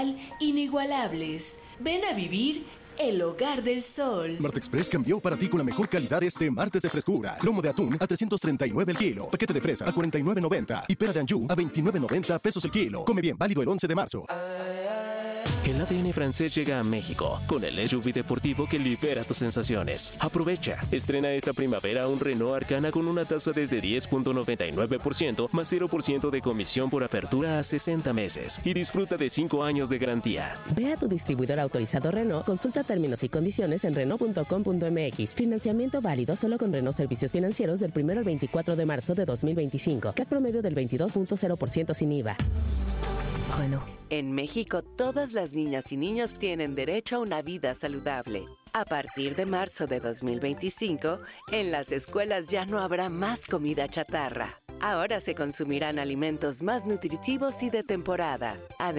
inigualables. Ven a vivir el hogar del sol. Marte Express cambió para ti con la mejor calidad este martes de frescura. Lomo de atún a 339 el kilo. Paquete de fresa a 49.90. Y pera de anjú a 29.90 pesos el kilo. Come bien, válido el 11 de marzo. El ADN francés llega a México con el SUV deportivo que libera tus sensaciones. Aprovecha. Estrena esta primavera un Renault Arcana con una tasa desde 10.99% más 0% de comisión por apertura a 60 meses. Y disfruta de 5 años de garantía. Ve a tu distribuidor autorizado Renault, consulta términos y condiciones en Renault.com.mx. Financiamiento válido solo con Renault Servicios Financieros del 1 al 24 de marzo de 2025. CAT promedio del 22.0% sin IVA. Renault. En México, todas las niñas y niños tienen derecho a una vida saludable. A partir de marzo de 2025, en las escuelas ya no habrá más comida chatarra. Ahora se consumirán alimentos más nutritivos y de temporada.